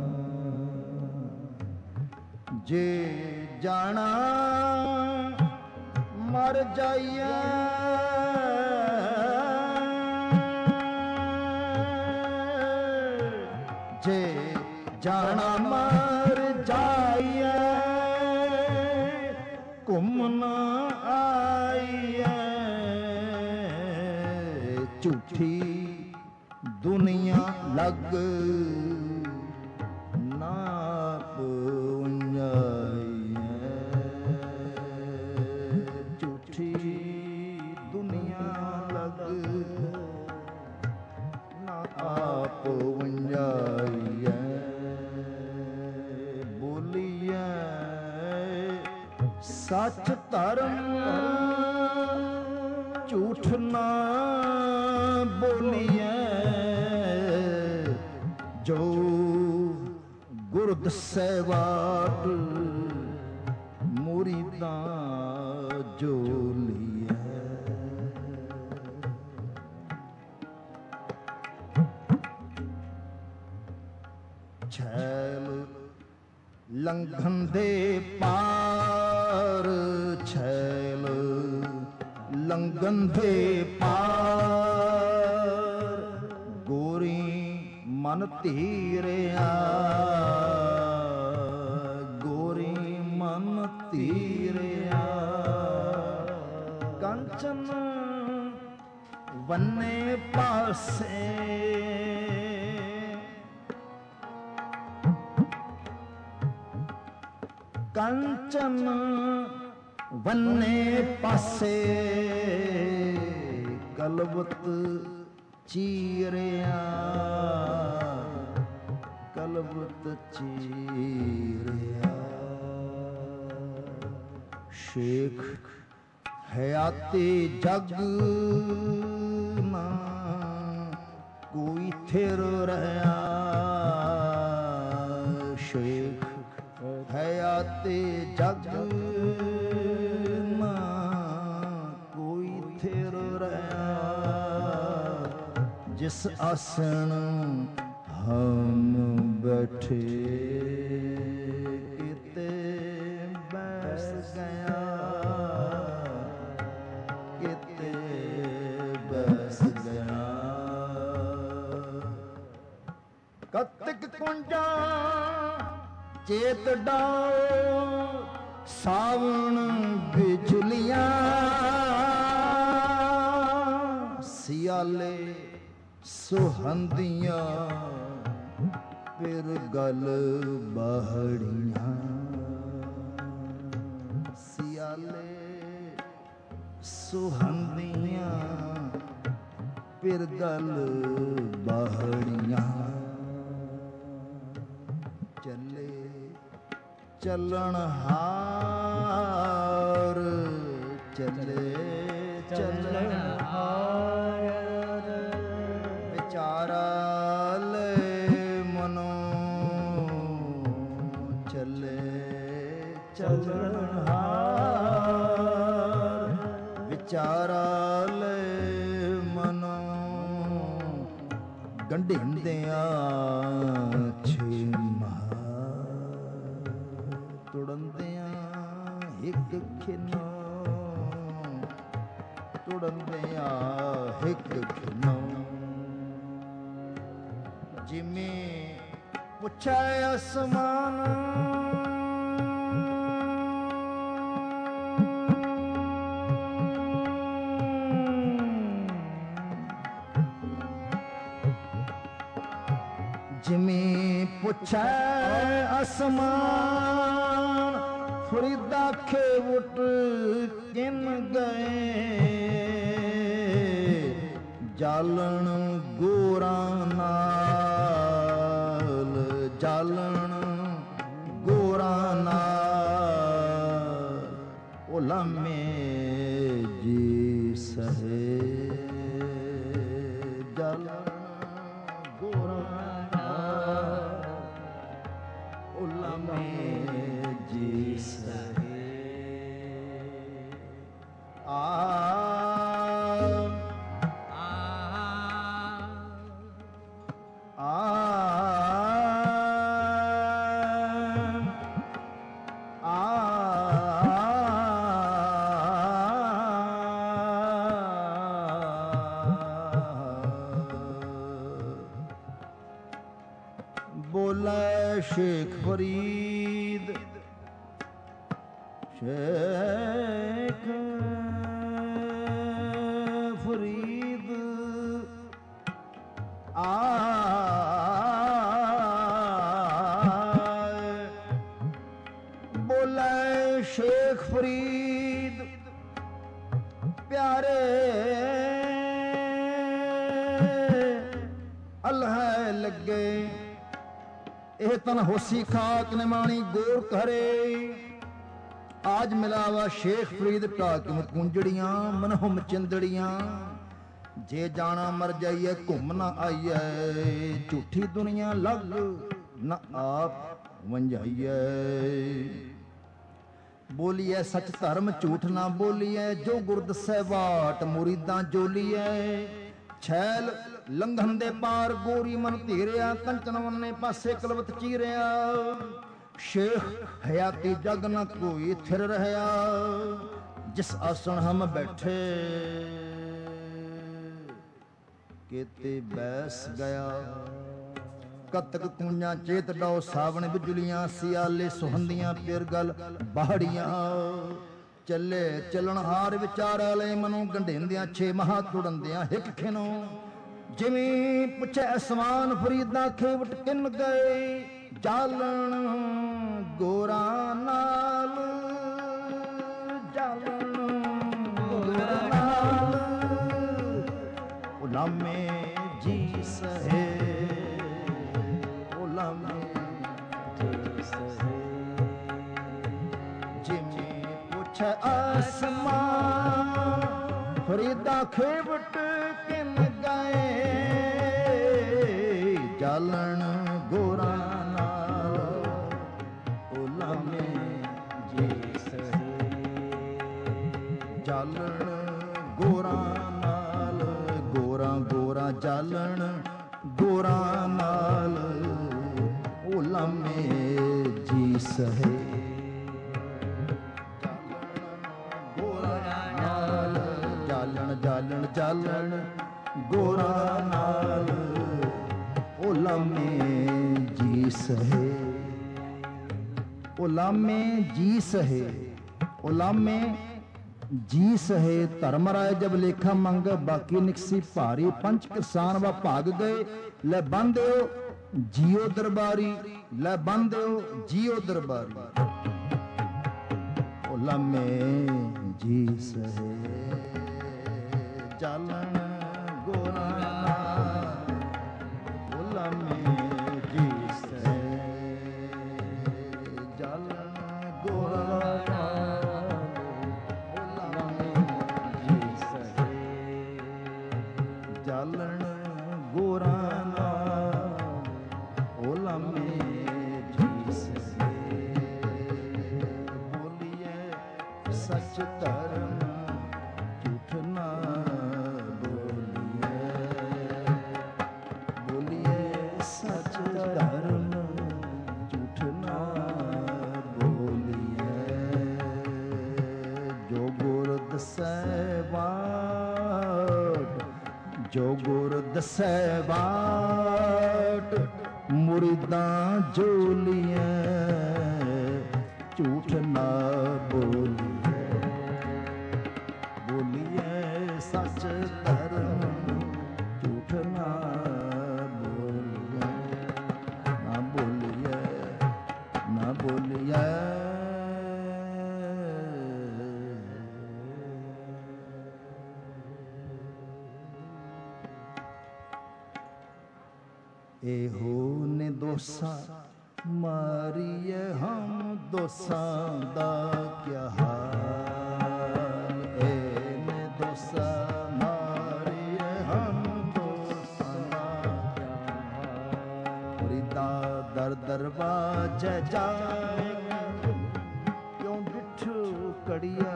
ਜੇ ਜਾਣਾ ਮਰ ਜਾਈਏ। ਜੇ ਜਾਣਾ ਮਰ ਜਾਈਏ ਘੁੰਮ ਨਾ ਆਈਏ। ਝੂਠੀ ਦੁਨੀਆ ਲੱਗ ਨਾ ਪੁੰਜਾਈਏ। ਝੂਠੀ ਦੁਨੀਆ ਲੱਗ ਨਾ ਆਪ ਵੰਜਾਈਐ। ਬੋਲੀਐ ਸੱਚ ਧਰਮ ਝੂਠ ਨਾ ਬੋਲੀਐ। ਜੋ ਗੁਰ ਦੱਸੈ ਵਾਟ ਮੁਰੀਦਾਂ ਜੋਲੀਐ। छैल लंघन दे पार। छैल लंघन दे पार। गोरी मन धीरिया। गोरी मन धीरिया। कंचन वन्ने पासे। कंचन वन्ने पासे। कलवत चीरिया। कलवत चीरिया। शेख हयाते जग ना ਕੋਈ ਥਿਰ ਰਹਾ ਸ਼ੇਖ ਹਯਾਤੇ ਜਗ ਨਾ ਕੋਈ ਥਿਰ ਰਹਾ ਜਿਸ ਆਸਣ ਹਮ ਬੈਠੇ ਕਿਤੇ ਬੈਸ ਗਿਆ ਕਿਤੇ ਬੈਸ ਗਿਆ ਕਤਿਕ ਕੁੰਜਾ ਚੇਤ ਡਾਓ ਸਾਵਣ ਬਿਜਲੀਆਂ ਸਿਆਲੇ ਸੁਹੰਦੀਆਂ ਫਿਰ ਗਲ ਬਾਹੜੀਆਂ ਸਿਆਲੇ ਸੁਹੰਦੀਆਂ ਫਿਰ ਗਲ ਬਾਹੜੀਆਂ ਚੱਲੇ ਚੱਲਣ ਹਾਰ ਚੱਲੇ ਚੱਲਣ ਹਾਰ ਵਿਚਾਰਾ ਲੈ ਮਨੋ ਚੱਲੇ ਚੱਲਣ ਹਾਰ ਵਿਚਾਰਾ ਲੈ ਮਨੋ ਗੰਢਿੰਦਿਆਂ ਛੇ ਤੁੜੰਦਿਆਂ ਇੱਕ ਖਿਨੋ ਤੁੜੰਦਿਆਂ ਇੱਕ ਖਿਨੋ ਜਿਵੇਂ ਪੁੱਛੈ ਅਸਮਾਨ ਜਿਵੇਂ ਪੁੱਛੈ ਅਸਮਾਨ ਫਰੀਦਾ ਖੇਵਟ ਕਿਨ ਗਏ ਜਾਲਣ ਗੋਰਾਂ ਨਾਲ ਜਾਲਣ ਗੋਰਾਂ ਨਾਲ ਉਲਾਮੇ ਜੀ ਸਹੇ ਜਾਲਣ ਗੋਰਾਂ ਨਾਲ ਉਲਾਮੇ ਜੀ ਸਹੇ ਆ ਸ਼ੇਖ ਫਰੀਦ ਸ਼ੇਖ ਫਰੀਦ ਆਏ ਬੋਲੇ ਸ਼ੇਖ ਫਰੀਦ ਪਿਆਰੇ ਅੱਲਾਹ ਲੱਗੇ ਇਹ ਤਨ ਹੋਸੀ ਖਾਕ ਨਿਮਾਣੀ ਗੋਰ ਕਰੇ ਆਜ ਮਿਲਾਵਾ ਸ਼ੇਖ ਫਰੀਦ ਢਾਕਿਮ ਕੁੰਜੜੀਆਂ ਮਨਹੁਮ ਚਿੰਦੜੀਆਂ ਜੇ ਜਾਣਾ ਮਰ ਜਾਈਏ ਘੁੰਮ ਨਾ ਆਈਏ ਝੂਠੀ ਦੁਨੀਆ ਲੱਗ ਨਾ ਆਪ ਵੰਝਾਈਏ ਬੋਲੀਏ ਸੱਚ ਧਰਮ ਝੂਠ ਨਾ ਬੋਲੀਏ ਜੋ ਗੁਰ ਦਸੈ ਬਾਟ ਮੁਰੀਦਾਂ ਜੋਲੀਏ छैल लंघन दे पार गोरी मन धीरिया कंचन वन्ने पासे कलवत चीरिया शेख हयाती जग न कोई थिर रहया जिस आसन हम बैठे केते बैस गया कतक कुंजा चेत डाओ सावण बिजलियां सियाले सुहंदियां फिर गल बाहड़ियां ਚੱਲੇ ਚੱਲਣ ਹਾਰ ਵਿਚਾਰ ਲੈ ਮਨੋਂ ਗੰਢੇਂਦਿਆਂ ਛੇ ਮਹਾ ਤੁੜੰਦਿਆਂ ਹਿੱਕ ਖਿਨੋ ਜਿਵੇਂ ਪੁੱਛੇ ਅਸਮਾਨ ਫਰੀਦਾ ਖੇਵਟ ਕਿਨ ਗਏ ਜਾਲਣ ਗੋਰਾਂ ਨਾਲ ਜਾਲਣ ਗੋਰਾਂ ਨਾਲ ਉਲਾਮੇ ਜੀ ਸਹੇ ਉਲਾਮੇ ਜੀ ਸਹੇ ਜਿਵੇਂ आसमान फरीदा खेवट किन गए ਜਾਲਣ ਗੋਰਾ ਨਾਲ ਉਲਾਮੇ ਜੀ ਸਹੇ। ਜਾਲਣ ਗੋਰਾ ਨਾਲ ਗੋਰਾ ਗੋਰਾ ਜਾਲਣ ਗੋਰਾ ਨਾਲ ਉਲਾਮੇ ਜੀ ਸਹੇ। ਜਾਲਣ ਜਾਲਣ ਜਾਲਣ ਗੋਰਾ ਨਾਲ ਉਲਾਮੇ ਜੀ ਸਹੇ। ਉਲਾਮੇ ਜੀ ਸਹੇ ਉਲਾਮੇ ਜੀ ਸਹੇ। ਧਰਮ ਰਾਏ ਜਬ ਲੇਖਾ ਮੰਗ ਬਾਕੀ ਨਿਕਸੀ ਭਾਰੀ ਪੰਚ ਕਿਸਾਨ ਵਾ ਭਾਗ ਗਏ। ਲੈ ਬੰਦਿਓ ਜੀਓ ਦਰਬਾਰੀ ਲੈ ਬੰਦਿਓ ਜੀਓ ਦਰਬਾਰੀ ਉਲਾਮੇ ਜੀ ਸਹੇ। ਜਾਲਣ ਗੋਰਾ ਨਾਲ ਉਲਾਮੇ ਜੀ ਸਹੇ। ਜਾਲਣ ਗੋਰਾ ਨਾਲ ਉਲਾਮੇ ਜੀ ਸਹੇ। ਜਾਲਣ ਗੋਰਾ ਨਾਲ ਉਲਾਮੇ ਜੀ ਸਹੇ। ਬੋਲੀਏ ਸੱਚ ਧਰਮ ਝੂਠ ਨਾ ਬੋਲੀਏ। ਬੋਲੀਏ ਸੱਚ ਧਰਮ ਝੂਠ ਨਾ ਬੋਲੀਏ। ਜੋ ਗੁਰ ਦਸੈ ਬਾਟ ਜੋ ਗੁਰ ਦਸੈ ਬਾਟ ਮੁਰੀਦਾਂ ਜੋਲੀਏ। ਝੂਠ ਨਾ ਬੋਲੀਏ। ਬੋਲੀਏ ਸੱਚ ਧਰਮ ਝੂਠ ਨਾ ਬੋਲੀਏ। ਨਾ ਬੋਲੀਏ ਨਾ ਬੋਲੀਏ। ਇਹੋ ਨੇ ਦੋਸਾ ਮਾਰੀਏ ਹਮ ਦੋਸਾਂ ਦਾ ਕਿਆ ਹਾਲ। ਇਹ ਨੇ ਦੋਸਾ ਮਾਰੀਏ ਹਮ ਦੋਸਾਂ ਦਾ ਕਿਆ ਹਾਲ। ਫਰੀਦਾ ਦਰ ਦਰਵਾਜ਼ੇ ਜਾਏ ਕਿਉਂ ਬਿਠੂ ਕੜੀਆ।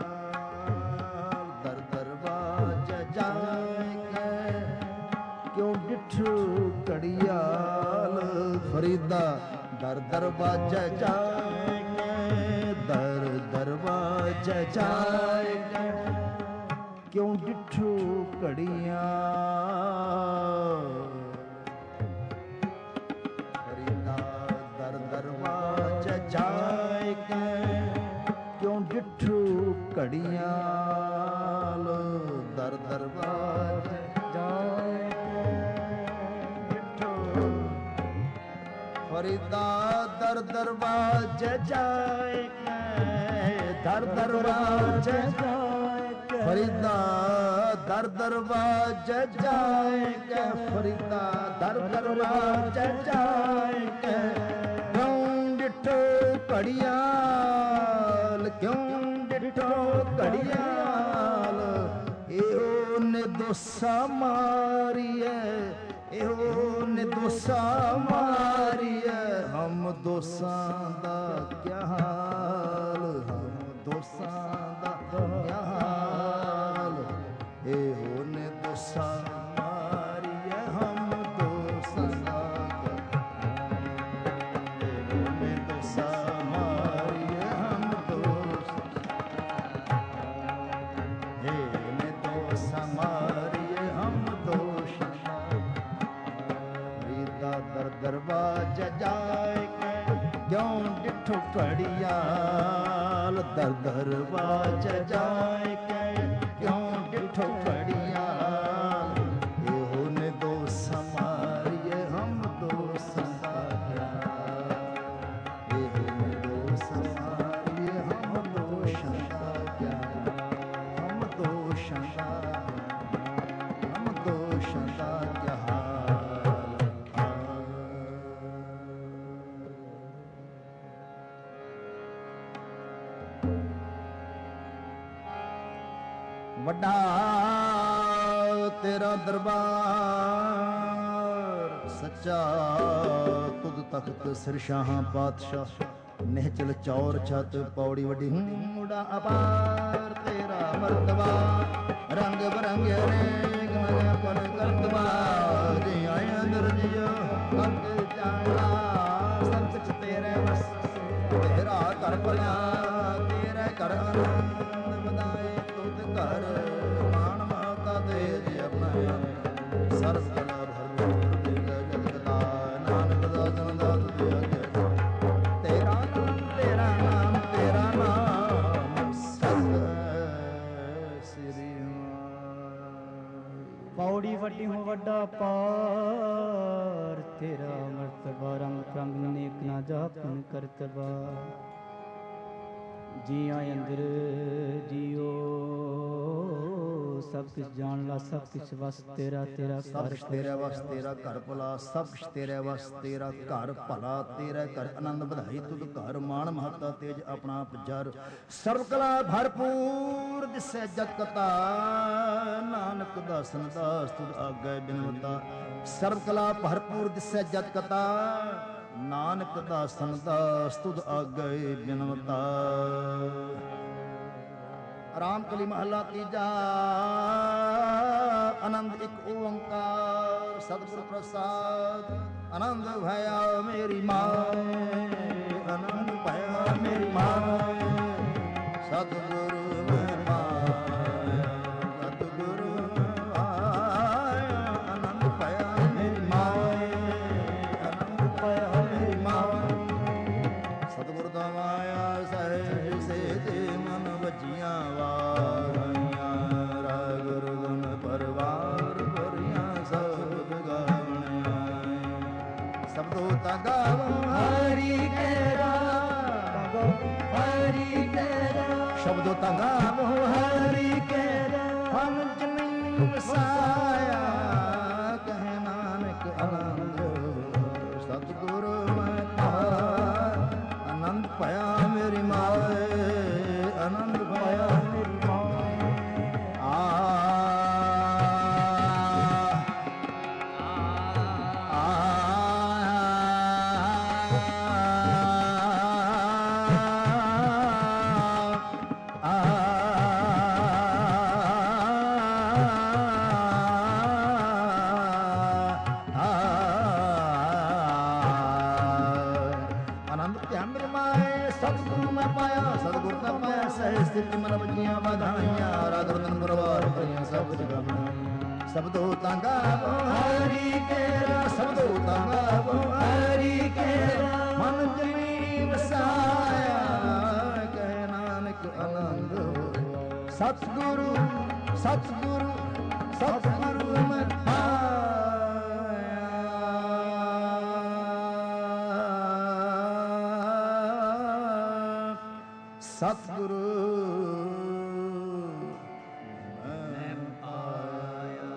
ਦਰ ਦਰਵਾਜ਼ੇ ਜਾਏ ਕਿਉਂ ਬਿਠੂ ਕੜੀਆਲ। ਫਰੀਦਾ ਦਰ ਦਰਵਾਜ਼ੇ ਜਾਏ ਦਰ ਦਰਵਾਜ਼ੇ ਜਾਏ ਕਿਉਂ ਡਿਠੂ ਕੜੀਆਂ। ਫਰੀਦਾ ਦਰ ਦਰਵਾਜ਼ੇ ਜਾਏ ਕਿਉਂ ਡਿਠੂ ਕੜੀਆਂ। ਦਰ ਦਰਵਾਜ਼ੇ ਜਾਏ ਫਰੀਦਾ ਦਰ ਦਰਵਾਜ਼ੇ ਜਾਏ ਦਰ ਦਰਵਾਜ਼ੇ ਜਾਏ ਫਰੀਦਾ ਦਰ ਦਰਵਾਜ਼ੇ ਜਾਏ ਫਰੀਦਾ ਦਰ ਦਰਵਾਜ਼ੇ ਜਾਏ ਕਿਉਂ ਡਿਠੋ ਘੜੀਆਲ ਕਿਉਂ ਡਿਠੋ ਘੜੀਆਲ। ਇਹੋ ਨੇ ਦੋਸਾ ਮਾਰੀਏ ਇਹੋ ਨੇ ਦੋਸਾ ਮਾਰੀਏ ਹਮ ਦੋਸਾਂ ਦਾ ਕਿਆ ਹਾਲ। ਹਮ ਦੋਸਾਂ ਦਾ ਕਿਆ ਹਾਲ। ਇਹੋ ਨੇ ਦੋਸਾ ਮਾਰੀਏ ਹਮ ਦੋਸਾਂ ਦਾ ਇਹੋ ਨੇ ਦੋਸਾ ਮਾਰੀਏ ਹਮ ਦੋਸਾਂ। ਇਹੋ ਨੇ ਦੋਸਾ ਮਾਰੀਏ ਹਮ ਦੋਸਾਂ। ਦਰ ਦਰਵਾਜ਼ੇ ਜਾਏ ਕਿਉਂ ਡਿਠੋ ਘੜੀਆਲ। ਦਰ ਦਰਵਾਜ਼ੇ ਜਾਏ ਕਿਉਂ ਡਿਠੋ ਘੜੀਆਲ। ਇਹੋ ਨੇ ਦੋਸਾ ਮਾਰੀਏ ਹਮ ਦੋਸਾਂ ਦਾ ਕਿਆ ਹਾਲ। ਇਹੋ ਨੇ ਦੋਸਾ ਮਾਰੀਏ ਹਮ ਦੋਸਾਂ ਦਾ ਕਿਆ ਹਾਲ। ਹਮ ਦੋਸਾਂ ਦਾ ਹਮ ਦੋਸਾਂ ਦਾ ਕਿਆ ਹਾਲ। ਵੱਡਾ ਤੇਰਾ ਦਰਬਾਰ ਸੱਚਾ ਤੁਧ ਤਖਤ ਸਿਰ ਸ਼ਾਹਾਂ ਪਾਤਸ਼ਾਹ ਨਿਹਚਲ ਚੌਰ ਛਤ ਪੌੜੀ ਵੱਡੀ ਮੁੜਾ ਅਪਾਰ ਤੇਰਾ ਮਰਤਬਾ ਰੰਗ ਬਰੰਗੇ ਅਨੇਕ ਮਨ ਪਰ ਕਰਤਬਾ ਜੀ ਆਏ ਅੰਦਰ ਜੀਓ ਅੰਤ ਜਾਣਾ ਸਭ ਕੁਛ ਤੇਰੇ ਵਸ ਤੇਰਾ ਘਰ ਭਲਾ ਤੇਰੇ ਘਰ ਆਨੰਦ ਵਧਾਏ ਤੁਧ ਘਰ ਮਾਣ ਮਹਤਾ ਤੇਜ ਆਪਣਾ ਸਰਬ ਕਲਾ ਭਰਪੂਰ ਤੇਰਾ ਜਗਤ ਦਾ ਨਾਨਕ ਦਾਸਨ ਦਾ ਤੁਝ ਆਗੇ ਤੇਰਾ ਨਾਮ ਤੇਰਾ ਨਾਮ ਤੇਰਾ ਨਾਮ ਸਤਿ ਸ੍ਰੀ ਪੌੜੀ ਵੱਡੀ ਹੋ ਵੱਡਾ ਪਾਰ ਤੇਰਾ ਮਰਤਬਾ ਰੰਗ ਪ੍ਰੰਗ ਨੇਕ ਨਾ ਜਾਪਨ ਕਰਤਬਾ ਜੀ ਆਏ ਅੰਦਰ ਜੀਓ ਸਭ ਕੁਛ ਜਾਣ ਲਾ ਸਭ ਕੁਛ ਵਸ ਤੇਰਾ ਤੇਰਾ ਸਭ ਕੁਛ ਤੇਰਾ ਵਸ ਤੇਰਾ ਘਰ ਭਲਾ ਸਭ ਕੁਛ ਤੇਰਾ ਵਸ ਤੇਰਾ ਘਰ ਭਲਾ ਤੇਰਾ ਘਰ ਆਨੰਦ ਵਧਾਈ ਤੁਧ ਘਰ ਮਾਣ ਮਹੱਤਾ ਤੇਜ ਆਪਣਾ ਪਜਰ ਸਰਬ ਕਲਾ ਭਰਪੂਰ ਦਿਸੈ ਜਗ ਕਤਾ ਨਾਨਕ ਦਾਸਨ ਦਾਸ ਤੁਧ ਆਗੇ ਬਿਨਵਤਾ ਸਰਬ ਕਲਾ ਭਰਪੂਰ ਦਿਸੈ ਜਗ ਕਤਾ ਨਾਨਕ ਦਾਸਨ ਦਾਸ ਤੁਧ ਆਗੇ ਬਿਨਵਤਾ ਰਾਮ ਕਲੀ ਮਹਲਾ ਤੀਜਾ ਆਨੰਦ ਇੱਕ ਓੰਕਾਰ ਸਤਿਗੁਰ ਪ੍ਰਸਾਦ ਆਨੰਦ ਭਇਆ ਮੇਰੀ ਮਾਏ ਆਨੰਦ ਭਇਆ ਮੇਰੀ ਮਾਏ ਸਤਿਗੁਰੂ ਮੈਂ ਪਾਇਆ ਸਤਿਗੁਰੂ ਆਇਆ ਆਨੰਦ ਭਇਆ ਮੇਰੀ ਮਾਏ ਆਨੰਦ ਭਇਆ ਮੇਰੀ ਮਾਏ ਸਤਿਗੁਰ ਦਾ ਮਾਇਆ ਸਹਿਜ ਸੇ ਤੇ ਮਨ ਵਜੀਆਂ ਵਾਰੀਆਂ ਰਾਗ ਗੁਣ ਪਰਵਾਰ ਭਰੀਆਂ ਸਬਦ ਗਾਵਣੀਆਂ ਸਬਦੋ ਤਾ ਗਾਵੋ ਹਰੀ ਕੇਰਾ ਹਰੀ ਕੇਰਾ ਸ਼ਬਦੋ ਤਾ ਗਾਵੋ ਹਰੀ ਕੇਰਾ ਹਮ ਜਮੀਨ ਵਸਾਇਆ ਕਹਿ ਨਾਨਕ ਆਨੰਦ ਸਤਿਗੁਰੂ ਮੈਂ ਪਾਇਆ ਆਨੰਦ ਭਇਆ ਮੇਰੀ ਮਾਏ ਆਨੰਦ ਭਇਆ ਮੇਰੀ ਮਾਏ ਆ ਮਨ ਵਜੀਆਂ ਵਧਾਈਆਂ ਰਾਗ ਰਤਨ ਪਰਵਾਰ ਭਰੀਆਂ ਸਬਦ ਗਾਵਣੀਆਂ ਸਬਦੋ ਤਾਂ ਗਾਵੋ ਹਰੀ ਕੇਰਾ ਸਬਦੋ ਤਾਂ ਗਾਵੋ ਹਰੀ ਕੇਰਾ ਮਨ ਜਮੀ ਵਸਾਇਆ ਕਹਿ ਨਾਨਕ ਆਨੰਦ ਸਤਿਗੁਰੂ ਸਤਿਗੁਰੂ ਸਤਿਗੁਰੂ ਮੈਂ ਸਤਿਗੁਰੂ ਮੈਂ ਪਾਇਆ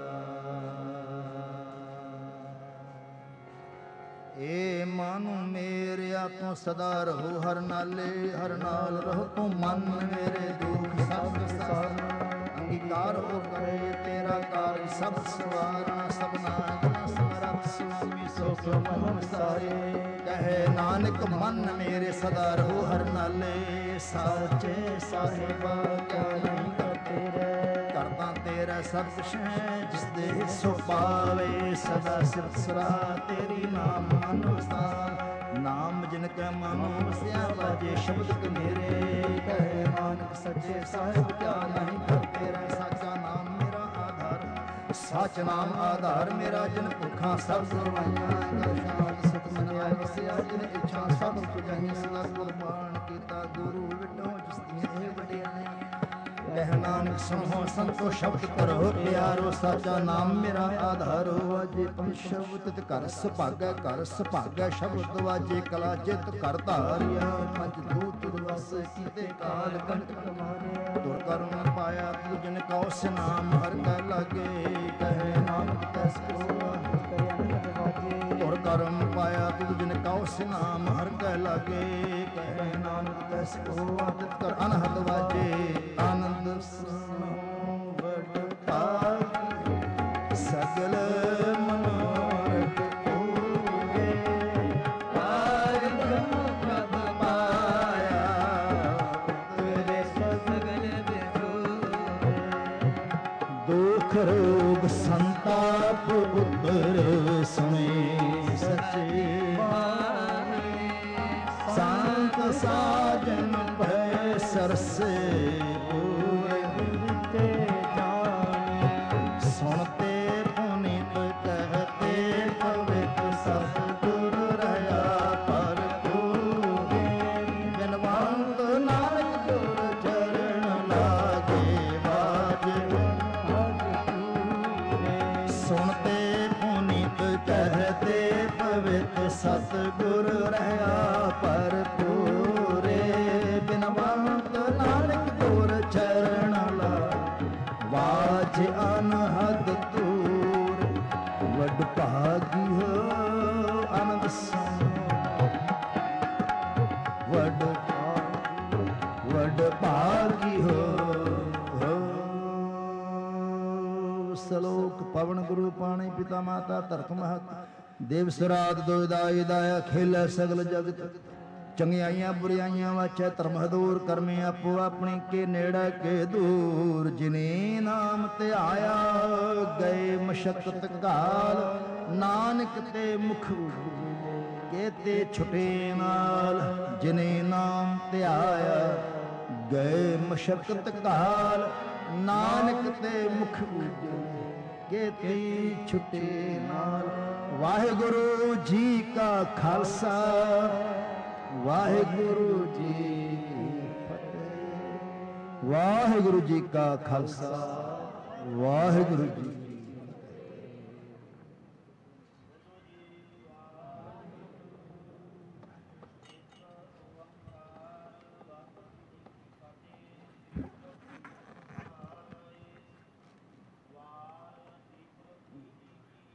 ਏ ਮਨ ਮੇਰਿਆ ਤੂੰ ਸਦਾ ਰਹੋ ਹਰ ਨਾਲੇ ਹਰ ਨਾਲ ਰਹੋ ਤੂੰ ਮਨ ਮੇਰੇ ਦੁਖ ਸਭ ਸਾਰ ਅੰਗੀਕਾਰ ਹੋ ਕਰੇ ਤੇਰਾ ਕਾਰਜ ਸਭ ਸਵਾਰਾ ਸਭ ਨਾਮ ਸਮਰਥ ਸੁਆਮੀ ਸੋ ਸੋ ਮਨ ਸਾਰੇ ਕਹੇ ਨਾਨਕ ਮਨ ਮੇਰੇ ਸਦਾ ਰਹੋ ਹਰ ਨਾਲੇ ਸਾਚੇ ਸਾਹਿਬਾ ਕਿਆ ਨਹੀਂ ਕਰਤੇ ਰਹਿ ਕਰਤਾ ਤੇਰਾ ਸਭ ਕੁਛ ਹੈ ਜਿਸ ਦੇ ਸੋ ਪਾਵੇ ਸਦਾ ਸਿਫਤ ਸਰਾ ਤੇਰੀ ਨਾਮ ਮਨ ਵਸਾ ਨਾਮ ਜਿਨ ਕੈ ਮਨ ਵਸਿਆ ਵਾਜੇ ਸ਼ਬਦ ਕ ਮੇਰੇ ਕਹੇ ਨਾਨਕ ਸੱਚੇ ਸਾਹਿਬ ਕਿਆ ਨਹੀਂ ਕਰਤੇ ਰਹਿ ਸਾਚਾ ਨਾਮ ਮੇਰਾ ਆਧਾਰ ਸੱਚ ਨਾਮ ਆਧਾਰ ਮੇਰਾ ਜਿਨ ਭੁੱਖਾਂ ਸਭ ਸਰਵਾਈਆਂ ਕਰ ਸ਼ਾਂਤ ਸੁਖ ਮਨਿਆ ਵਸਿਆ ਜਿਨ ਇੱਛਾ ਸਭ ਪੁਜਾਈਆਂ ਸਦਾ ਕੁਰਬਾਨ ਕੀਤਾ ਗੁਰੂ ਵਿਟੋ ਜਿਸ ਦੀਆਂ ਇਹ ਵਡਿਆਈਆਂ ਕਹਿ ਨਾਨਕ ਸੁਣੋ ਸੰਤੋ ਸ਼ਬਦ ਕਰੋ ਪਿਆਰੋ ਸਾਚਾ ਨਾਮ ਮੇਰਾ ਆਧਾਰ ਵਾਜੇ ਪੰਜ ਸ਼ਬਦ ਤਿਤ ਕਰ ਸੁਭਾਗੈ ਕਰ ਸੁਭਾਗੈ ਸ਼ਬਦ ਵਾਜੇ ਕਲਾ ਜਿਤ ਕਰ ਧਾਰਿਆ ਪੰਜ ਦੂਤ ਵਸ ਕੀਤੇ ਕਾਲ ਕੰਟਕ ਮਾਰਿਆ ਦੁਰ ਕਰਮ ਪਾਇਆ ਤੂ ਜਿਨ ਕਉ ਨਾਮ ਹਰ ਕੈ ਲਾਗੇ ਕਹਿ ਨਾਨਕ ਤੈਸ ਕੋ ਦੁਰ ਕਰਮ ਪਾਇਆ ਤੂ ਜਿਨ ਕਉ ਨਾਮ ਹਰ ਕੈ ਲਾਗੇ ਕਹਿ ਨਾਨਕ ਤੈਸ ਕੋ ਆਦਿਤ ਕਰ ਅਨਹਦ ਵਾਜੇ ਆਨੰਦ ਸੁਨੋ ਵਡ ਭਾਗ ਸਗਲ ਮਨੋਰਥ ਦੁਖ ਰੋਗ ਸੰਤਾਪ ਉਤਰ ਸੁਣੇ ਸੱਚੇ ਬਾਣੀ। ਸੰਤ ਸਾਜਨ ਭੈ ਸਰਸੇ ਪੂਰੇ ਤੇ ਜਾਣੀ। ਸੁਣਤੇ ਪੁਨੀਤ ਕਹਤੇ ਪਵਿੱਤ ਸਤਿਗੁਰ ਰਹਾ ਭਰਪੂਰ। ਬਿਨਵੰਤ ਨਾਨਕ ਗੁਰ ਚਰਨ ਲਾਗੇ ਬਾਜੇ। ਸੁਣਤੇ ਪੁਨੀਤ ਕਹਤੇ ਪਵਿੱਤ ਸਤਿਗੁਰ ਰਹਾ ਭਰਪੂਰੇ। ਬਿਨਵੰਤ ਨਾਨਕ ਗੁਰ ਚਰਨ ਲਾਗੇ ਬਾਜੇ ਅਨਹਦ ਤੂਰ। ਵੱਡ ਭਾਗੀ ਹੋ ਆਨੰਦ ਸੰਗ ਵੱਡ ਵੱਡ ਭਾਗੀ ਹੋ। ਸਲੋਕ ਪਵਨ ਗੁਰੂ ਪਾਣੀ ਪਿਤਾ ਮਾਤਾ ਧਰਤ ਮਹਤ। ਦੇਵ ਸਰਾਦ ਦੁਇਦਾਈ ਦਾਇਆ ਖੇਲੇ ਸਗਲ ਜਗਤ। ਚੰਗਿਆਈਆਂ ਬੁਰਾਈਆਂ ਵਾਚੈ ਧਰਮ ਹਦੂਰ। ਕਰਮੇ ਆਪੋ ਆਪਣੀ ਕੇ ਨੇੜੇ ਕੇ ਦੂਰ। ਜਿਨੇ ਨਾਮ ਧਿਆਇਆ ਗਏ ਮਸ਼ਕਤ ਕਾਲ। ਨਾਨਕ ਤੇ ਮੁਖ ਕੇਤੇ ਛੁਟੇ ਨਾਲ। ਜਿਨੇ ਨਾਮ ਧਿਆਇਆ ਗਏ ਮਸ਼ਕਤ ਕਾਲ। ਨਾਨਕ ਤੇ ਮੁਖ ਕੇਤੇ ਛੁਟੇ ਨਾਲ। ਵਾਹਿਗੁਰੂ ਜੀ ਕਾ ਖਾਲਸਾ ਵਾਹਿਗੁਰੂ ਜੀ ਕੀ ਫਤਿਹ। ਵਾਹਿਗੁਰੂ ਜੀ ਕਾ ਖਾਲਸਾ ਵਾਹਿਗੁਰੂ ਜੀ।